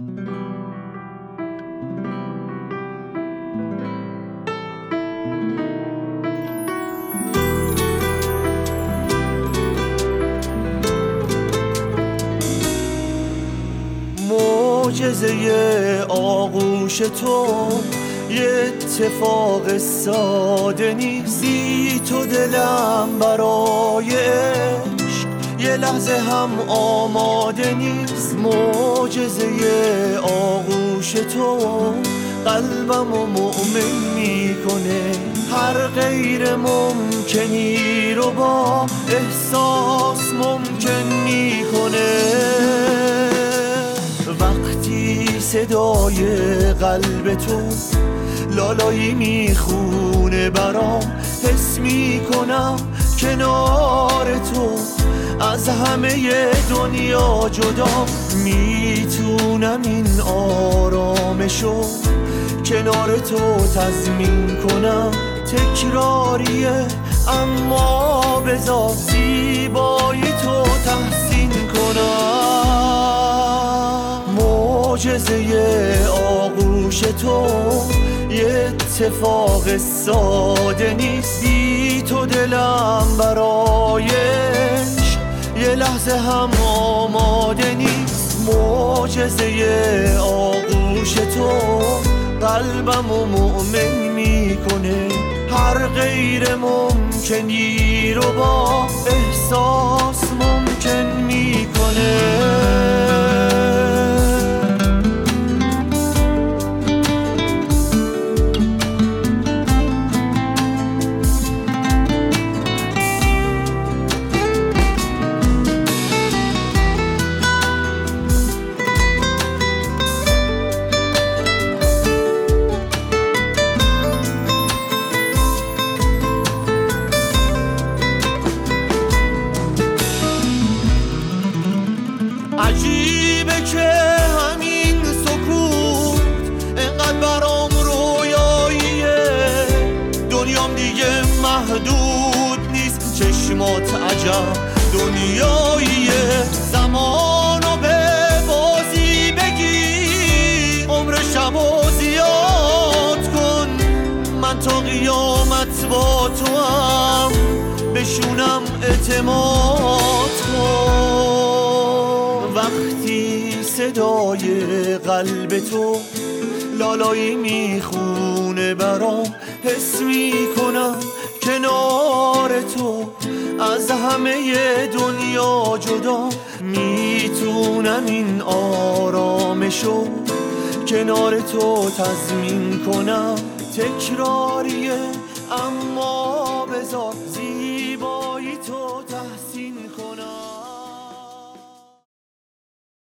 معجزه آغوش تو یه اتفاق ساده نیست. بی تو دلم برای عشق یه لحظه هم آماده نیست. معجزه آغوش تو قلبمو مؤمن میکنه. هر غیر ممکنی رو با احساس ممکن میکنه. وقتی صدای قلب تو لالایی میخونه برام، حس میکنم کنار تو از همه دنیا جدا. میتونم این آرامشو کنار تو تضمین کنم. تکراریه اما بذار زیبایی تو تحسین کنم. معجزه آغوش تو یه اتفاق ساده نیست. بی تو دلم برای عشق یه لحظه هم آماده نیست. معجزه آغوش تو قلبمو مؤمن میکنه. هر غیر ممکنی رو با احساس ممکن میکنه. عجیبه که همین سکوت انقدر برام رویاییه. دنیام دیگه محدود نیست. چشمات عجب دنیاییه. زمانو به بازی بگی، عمر شبو زیاد کن. من تا قیامت با تو هم بشونم اعتماد کن. وقتی صدای قلب تو لالایی میخونه برام، حس میکنم کنار تو از همه دنیا جدا. میتونم این آرامشو کنار تو تضمین کنم. تکراریه اما بذار